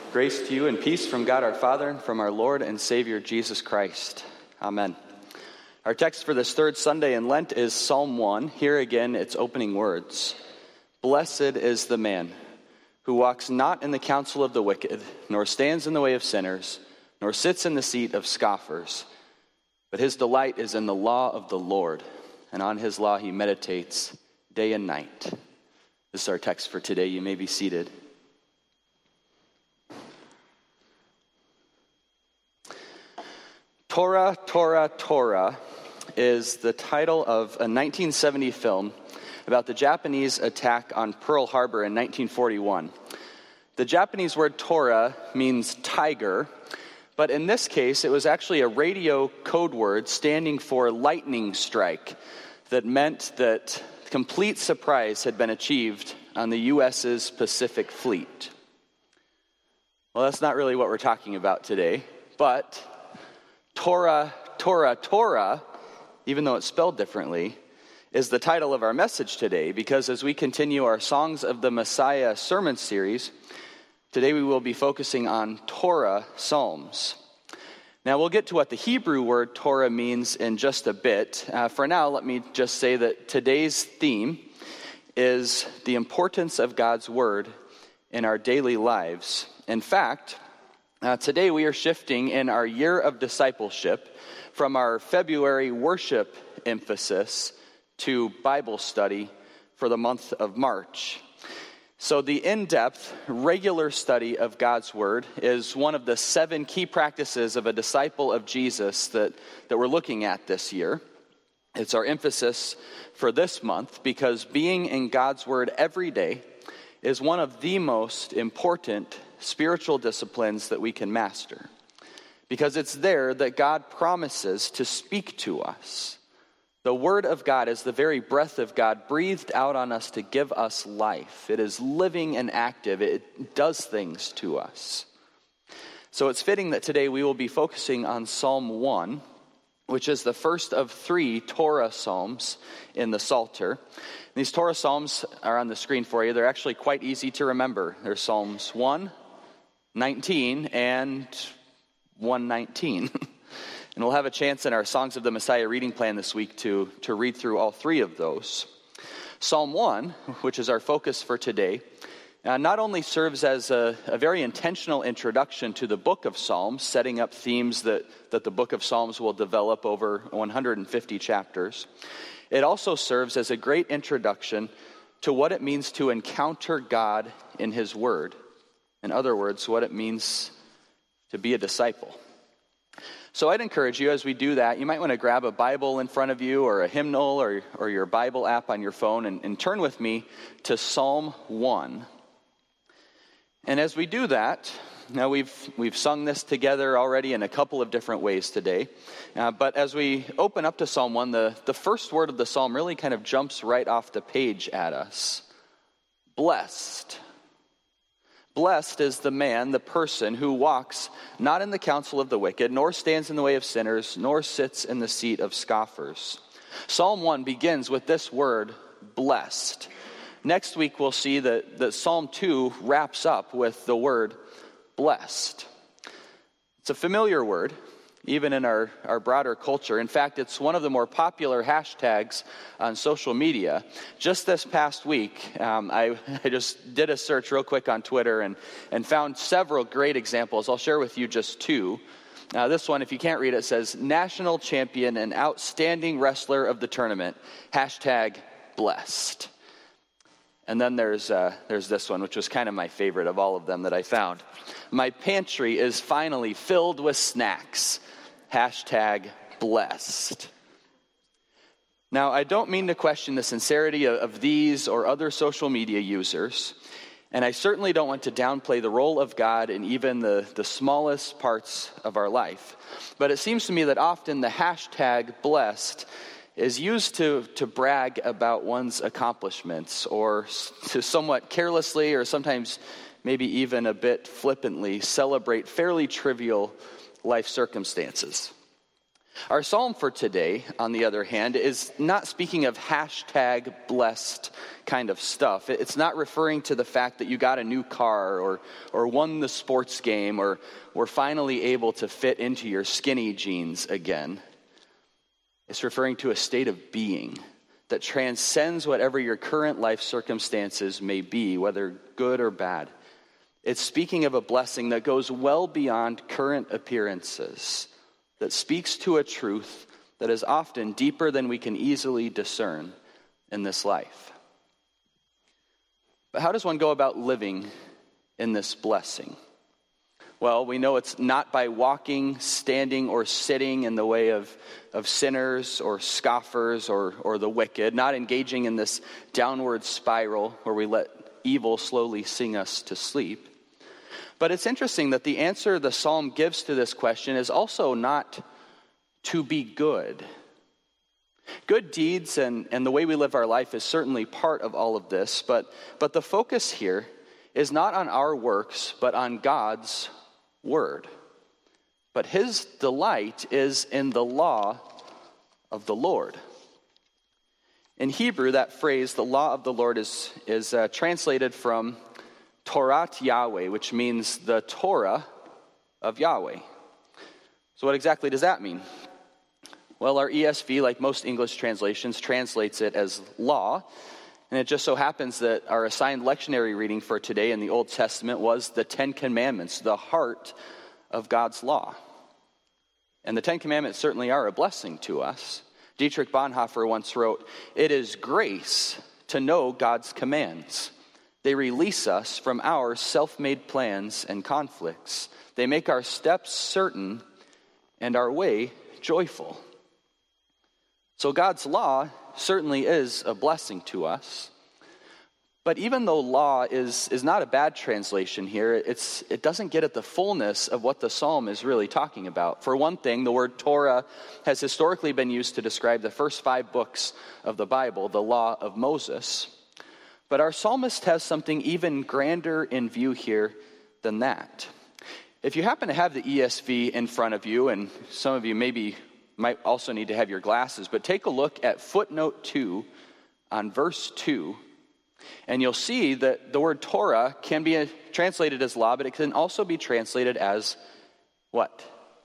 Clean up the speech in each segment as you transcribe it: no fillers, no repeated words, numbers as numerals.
Grace to you and peace from God our Father and from our Lord and Savior Jesus Christ. Amen. Our text for this third Sunday in Lent is Psalm 1. Here again, its opening words. Blessed is the man who walks not in the counsel of the wicked, nor stands in the way of sinners, nor sits in the seat of scoffers. But his delight is in the law of the Lord, and on his law he meditates day and night. This is our text for today. You may be seated. Tora, Tora, Tora is the title of a 1970 film about the Japanese attack on Pearl Harbor in 1941. The Japanese word Tora means tiger, but in this case it was actually a radio code word standing for lightning strike that meant that complete surprise had been achieved on the U.S.'s Pacific Fleet. Well, that's not really what we're talking about today, but Tora, Tora, Tora, even though it's spelled differently, is the title of our message today, because as we continue our Songs of the Messiah sermon series, today we will be focusing on Torah Psalms. Now we'll get to what the Hebrew word Torah means in just a bit. For now, let me just say that today's theme is the importance of God's word in our daily lives. In fact, today we are shifting in our year of discipleship from our February worship emphasis to Bible study for the month of March. So the in-depth, regular study of God's Word is one of the 7 key practices of a disciple of Jesus that we're looking at this year. It's our emphasis for this month because being in God's Word every day is one of the most important spiritual disciplines that we can master, because it's there that God promises to speak to us. The Word of God is the very breath of God breathed out on us to give us life. It is living and active. It does things to us. So it's fitting that today we will be focusing on Psalm 1, which is the first of 3 Torah Psalms in the Psalter. These Torah Psalms are on the screen for you. They're actually quite easy to remember. They're Psalms 1, 19, and 119. And we'll have a chance in our Songs of the Messiah reading plan this week to read through all 3 of those. Psalm 1, which is our focus for today, not only serves as a very intentional introduction to the book of Psalms, setting up themes that the book of Psalms will develop over 150 chapters, it also serves as a great introduction to what it means to encounter God in His Word. In other words, what it means to be a disciple. So I'd encourage you, as we do that, you might want to grab a Bible in front of you or a hymnal or your Bible app on your phone and turn with me to Psalm 1. And as we do that, now we've sung this together already in a couple of different ways today, but as we open up to Psalm 1, the first word of the psalm really kind of jumps right off the page at us. Blessed. Blessed is the man, the person, who walks not in the counsel of the wicked, nor stands in the way of sinners, nor sits in the seat of scoffers. Psalm 1 begins with this word, blessed. Next week we'll see that Psalm 2 wraps up with the word blessed. It's a familiar word, even in our broader culture. In fact, it's one of the more popular hashtags on social media. Just this past week, I just did a search real quick on Twitter and found several great examples. I'll share with you just 2. This one, if you can't read it, says, National Champion and Outstanding Wrestler of the Tournament, hashtag blessed. And then there's this one, which was kind of my favorite of all of them that I found. My pantry is finally filled with snacks. Hashtag blessed. Now, I don't mean to question the sincerity of these or other social media users, and I certainly don't want to downplay the role of God in even the smallest parts of our life. But it seems to me that often the hashtag blessed is used to brag about one's accomplishments, or to somewhat carelessly or sometimes maybe even a bit flippantly celebrate fairly trivial life circumstances. Our psalm for today, on the other hand, is not speaking of hashtag blessed kind of stuff. It's not referring to the fact that you got a new car or won the sports game or were finally able to fit into your skinny jeans again. It's referring to a state of being that transcends whatever your current life circumstances may be, whether good or bad. It's speaking of a blessing that goes well beyond current appearances, that speaks to a truth that is often deeper than we can easily discern in this life. But how does one go about living in this blessing? Well, we know it's not by walking, standing, or sitting in the way of sinners or scoffers or the wicked, not engaging in this downward spiral where we let evil slowly sing us to sleep. But it's interesting that the answer the psalm gives to this question is also not to be good. Good deeds and the way we live our life is certainly part of all of this, but the focus here is not on our works, but on God's word. But his delight is in the law of the Lord. In Hebrew, that phrase, the law of the Lord, is translated from Torat Yahweh, which means the Torah of Yahweh. So what exactly does that mean? Well, our ESV, like most English translations, translates it as law. And it just so happens that our assigned lectionary reading for today in the Old Testament was the Ten Commandments, the heart of God's law. And the Ten Commandments certainly are a blessing to us. Dietrich Bonhoeffer once wrote, "It is grace to know God's commands. They release us from our self-made plans and conflicts. They make our steps certain and our way joyful." So God's law certainly is a blessing to us. But even though law is not a bad translation here, it doesn't get at the fullness of what the psalm is really talking about. For one thing, the word Torah has historically been used to describe the first 5 books of the Bible, the law of Moses. But our psalmist has something even grander in view here than that. If you happen to have the ESV in front of you, and some of you maybe might also need to have your glasses, but take a look at footnote 2 on verse 2, and you'll see that the word Torah can be translated as law, but it can also be translated as what?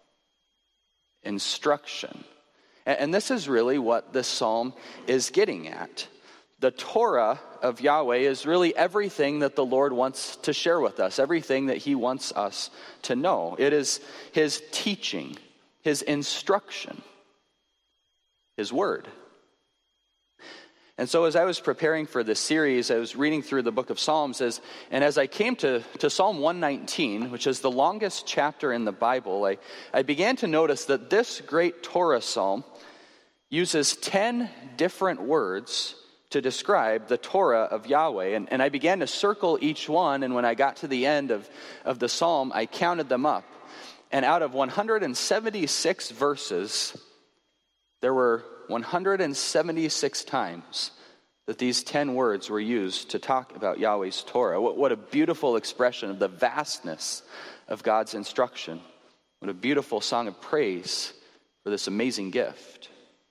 Instruction. And this is really what this psalm is getting at. The Torah of Yahweh is really everything that the Lord wants to share with us, everything that he wants us to know. It is his teaching, his instruction, his word. And so as I was preparing for this series, I was reading through the book of Psalms, and as I came to Psalm 119, which is the longest chapter in the Bible, I began to notice that this great Torah psalm uses 10 different words to describe the Torah of Yahweh. And I began to circle each one, and when I got to the end of the psalm, I counted them up. And out of 176 verses, there were 176 times that these 10 words were used to talk about Yahweh's Torah. What a beautiful expression of the vastness of God's instruction. What a beautiful song of praise for this amazing gift.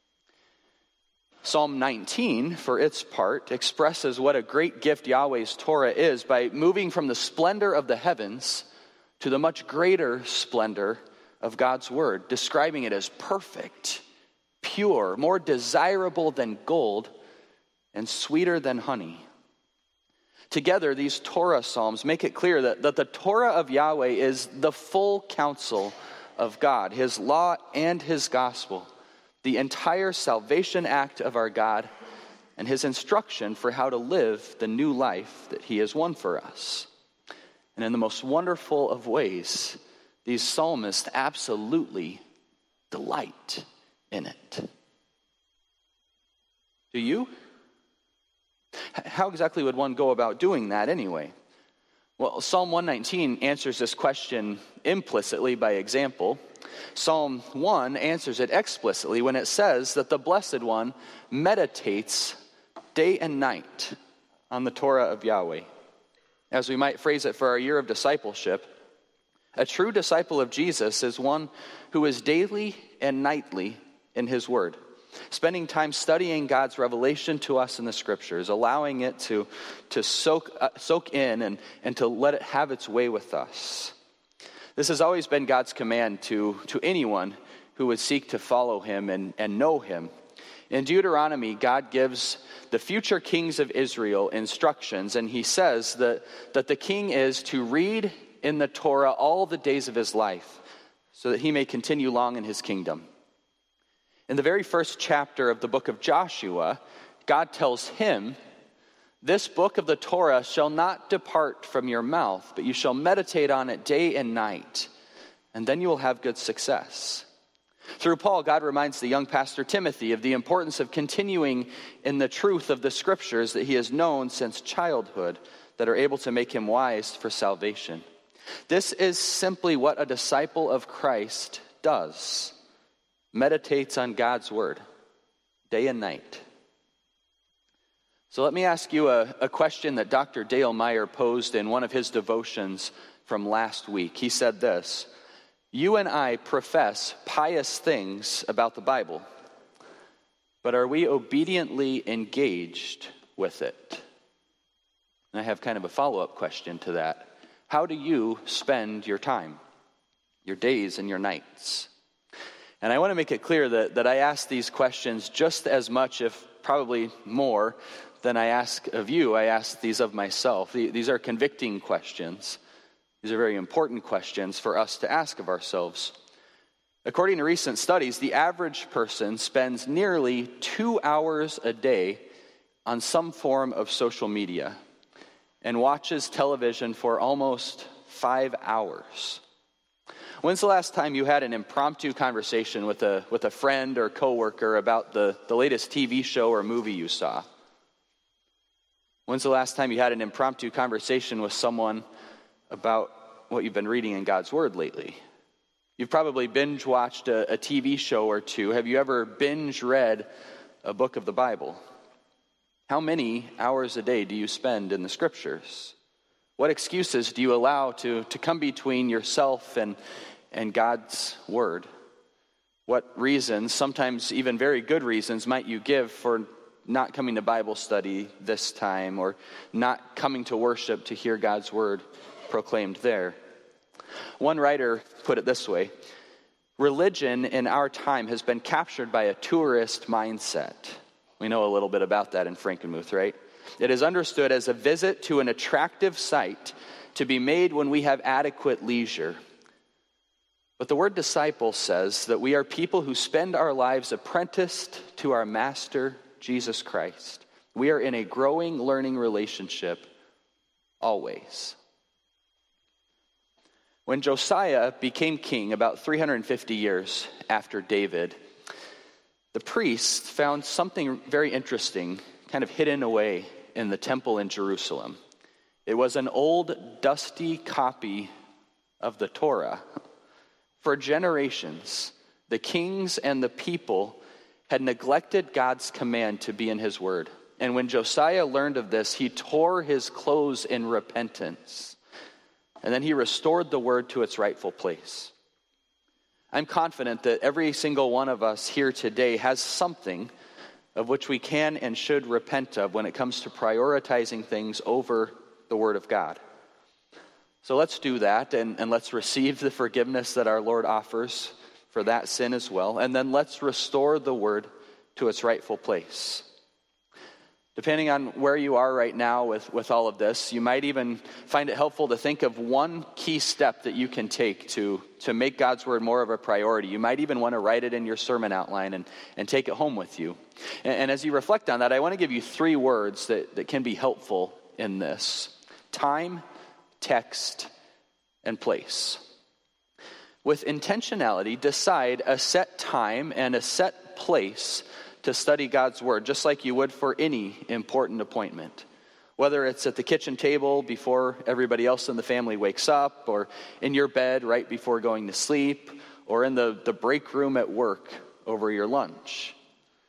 Psalm 19, for its part, expresses what a great gift Yahweh's Torah is by moving from the splendor of the heavens to the much greater splendor of God's word, describing it as perfect, pure, more desirable than gold, and sweeter than honey. Together, these Torah psalms make it clear that the Torah of Yahweh is the full counsel of God, his law and his gospel, the entire salvation act of our God, and his instruction for how to live the new life that he has won for us. And in the most wonderful of ways, these psalmists absolutely delight in it. Do you? How exactly would one go about doing that anyway? Well, Psalm 119 answers this question implicitly by example. Psalm 1 answers it explicitly when it says that the Blessed One meditates day and night on the Torah of Yahweh. As we might phrase it for our year of discipleship, A true disciple of Jesus is one who is daily and nightly in his word, spending time studying God's revelation to us in the scriptures, allowing it to soak in and to let it have its way with us. This has always been God's command to anyone who would seek to follow him and know him. In Deuteronomy, God gives the future kings of Israel instructions, and he says that the king is to read in the Torah all the days of his life so that he may continue long in his kingdom. In the very first chapter of the book of Joshua, God tells him, "This book of the Torah shall not depart from your mouth, but you shall meditate on it day and night, and then you will have good success." Through Paul, God reminds the young pastor Timothy of the importance of continuing in the truth of the scriptures that he has known since childhood that are able to make him wise for salvation. This is simply what a disciple of Christ does. Meditates on God's word day and night. So let me ask you a question that Dr. Dale Meyer posed in one of his devotions from last week. He said this: "You and I profess pious things about the Bible, but are we obediently engaged with it?" And I have kind of a follow-up question to that. How do you spend your time, your days and your nights? And I want to make it clear that I ask these questions just as much, if probably more, than I ask of you. I ask these of myself. These are convicting questions. These are very important questions for us to ask of ourselves. According to recent studies, the average person spends nearly 2 hours a day on some form of social media and watches television for almost 5 hours. When's the last time you had an impromptu conversation with a friend or coworker about the latest TV show or movie you saw? When's the last time you had an impromptu conversation with someone about what you've been reading in God's Word lately? You've probably binge-watched a TV show or two. Have you ever binge-read a book of the Bible? How many hours a day do you spend in the Scriptures? What excuses do you allow to come between yourself and God's Word? What reasons, sometimes even very good reasons, might you give for not coming to Bible study this time or not coming to worship to hear God's Word proclaimed there? One writer put it this way: religion in our time has been captured by a tourist mindset. We know a little bit about that in Frankenmuth, right? It is understood as a visit to an attractive site to be made when we have adequate leisure. But the word disciple says that we are people who spend our lives apprenticed to our Master, Jesus Christ. We are in a growing, learning relationship always. When Josiah became king about 350 years after David, the priests found something very interesting, kind of hidden away in the temple in Jerusalem. It was an old, dusty copy of the Torah. For generations, the kings and the people had neglected God's command to be in his word. And when Josiah learned of this, he tore his clothes in repentance. And then he restored the word to its rightful place. I'm confident that every single one of us here today has something of which we can and should repent of when it comes to prioritizing things over the Word of God. So let's do that, and let's receive the forgiveness that our Lord offers for that sin as well, and then let's restore the Word to its rightful place. Depending on where you are right now with all of this, you might even find it helpful to think of one key step that you can take to make God's Word more of a priority. You might even want to write it in your sermon outline and take it home with you. And as you reflect on that, I want to give you 3 words that can be helpful in this: time, text, and place. With intentionality, decide a set time and a set place to study God's Word, just like you would for any important appointment. Whether it's at the kitchen table before everybody else in the family wakes up, or in your bed right before going to sleep, or in the break room at work over your lunch.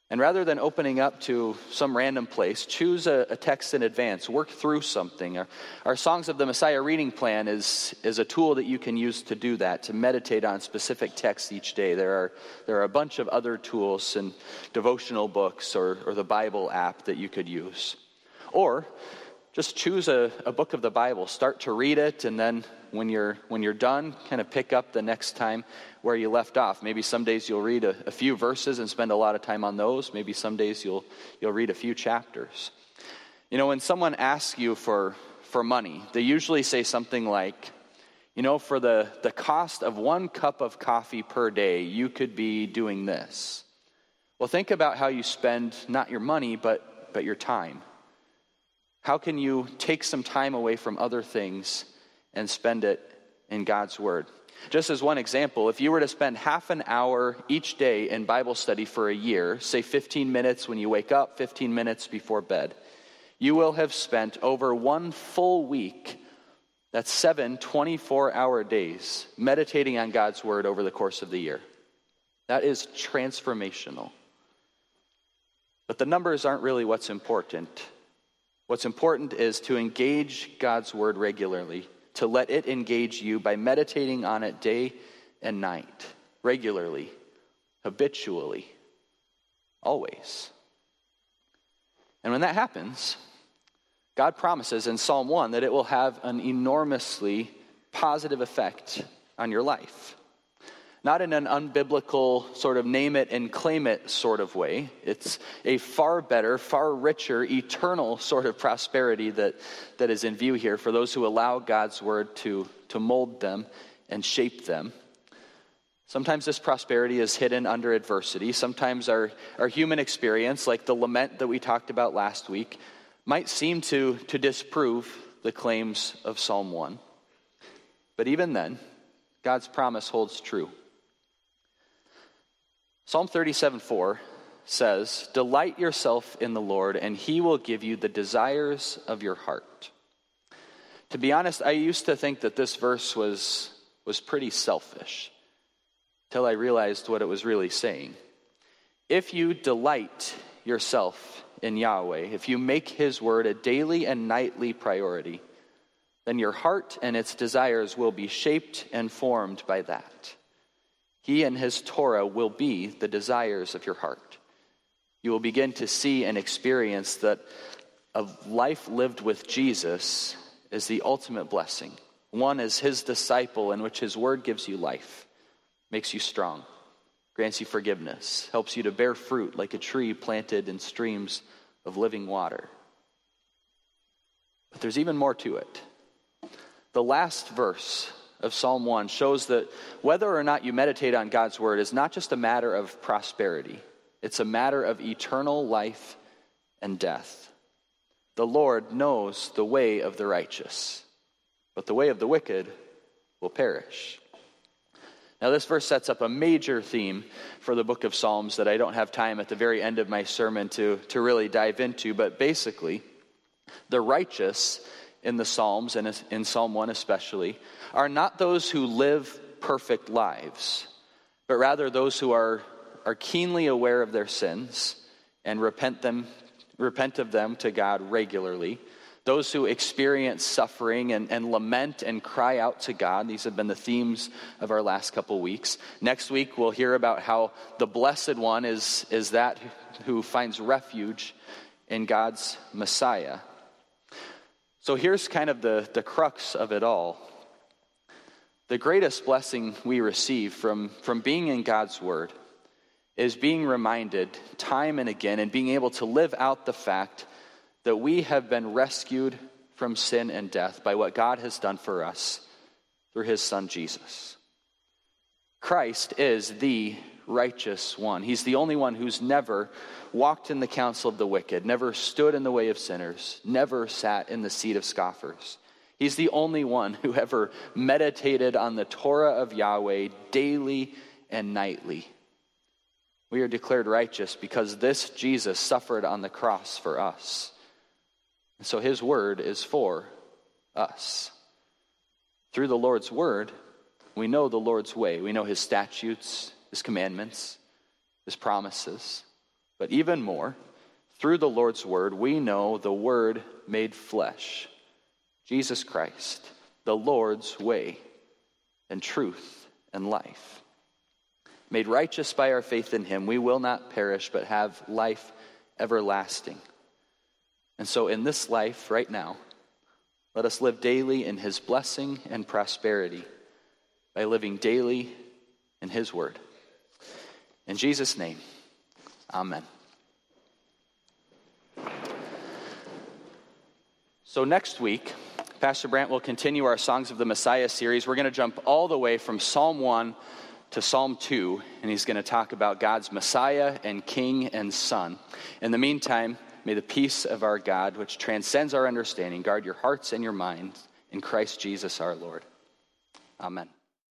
And rather than opening up to some random place, choose a text in advance. Work through something. Our Songs of the Messiah reading plan is a tool that you can use to do that, to meditate on specific texts each day. There are a bunch of other tools and devotional books or the Bible app that you could use. Or just choose a book of the Bible. Start to read it, and then when you're done, kind of pick up the next time where you left off. Maybe some days you'll read a few verses and spend a lot of time on those. Maybe some days you'll read a few chapters. You know, when someone asks you for money, they usually say something like, you know, for the cost of 1 cup of coffee per day, you could be doing this. Well, think about how you spend not your money, but your time. How can you take some time away from other things and spend it in God's Word? Just as one example, if you were to spend half an hour each day in Bible study for a year, say 15 minutes when you wake up, 15 minutes before bed, you will have spent over 1 full week, that's 7 24-hour days, meditating on God's Word over the course of the year. That is transformational. But the numbers aren't really what's important. What's important is to engage God's Word regularly, to let it engage you by meditating on it day and night, regularly, habitually, always. And when that happens, God promises in Psalm 1 that it will have an enormously positive effect on your life. Not in an unbiblical sort of name it and claim it sort of way. It's a far better, far richer, eternal sort of prosperity that is in view here for those who allow God's Word to mold them and shape them. Sometimes this prosperity is hidden under adversity. Sometimes our human experience, like the lament that we talked about last week, might seem to disprove the claims of Psalm 1. But even then, God's promise holds true. Psalm 37:4 says, "Delight yourself in the Lord, and he will give you the desires of your heart." To be honest, I used to think that this verse was pretty selfish, till I realized what it was really saying. If you delight yourself in Yahweh, if you make his word a daily and nightly priority, then your heart and its desires will be shaped and formed by that. He and his Torah will be the desires of your heart. You will begin to see and experience that a life lived with Jesus is the ultimate blessing. One as his disciple in which his word gives you life, makes you strong, grants you forgiveness, helps you to bear fruit like a tree planted in streams of living water. But there's even more to it. The last verse of Psalm 1 shows that whether or not you meditate on God's word is not just a matter of prosperity. It's a matter of eternal life and death. The Lord knows the way of the righteous, but the way of the wicked will perish. Now this verse sets up a major theme for the book of Psalms that I don't have time at the very end of my sermon to really dive into, but basically, the righteous in the Psalms, and in Psalm 1 especially, are not those who live perfect lives, but rather those who are keenly aware of their sins and repent of them to God regularly. Those who experience suffering and lament and cry out to God. These have been the themes of our last couple weeks. Next week we'll hear about how the blessed one is that who finds refuge in God's Messiah. So here's kind of the crux of it all. The greatest blessing we receive from being in God's Word is being reminded time and again and being able to live out the fact that we have been rescued from sin and death by what God has done for us through his Son Jesus. Christ is the righteous one. He's the only one who's never walked in the counsel of the wicked, never stood in the way of sinners, never sat in the seat of scoffers. He's the only one who ever meditated on the Torah of Yahweh daily and nightly. We are declared righteous because this Jesus suffered on the cross for us. And so his word is for us. Through the Lord's word, we know the Lord's way. We know his statutes, his commandments, his promises. But even more, through the Lord's word, we know the Word made flesh, Jesus Christ, the Lord's way and truth and life. Made righteous by our faith in him, we will not perish but have life everlasting. And so in this life right now, let us live daily in his blessing and prosperity by living daily in his word. In Jesus' name, amen. So next week, Pastor Brandt will continue our Songs of the Messiah series. We're going to jump all the way from Psalm 1 to Psalm 2, and he's going to talk about God's Messiah and King and Son. In the meantime, may the peace of our God, which transcends our understanding, guard your hearts and your minds in Christ Jesus our Lord. Amen.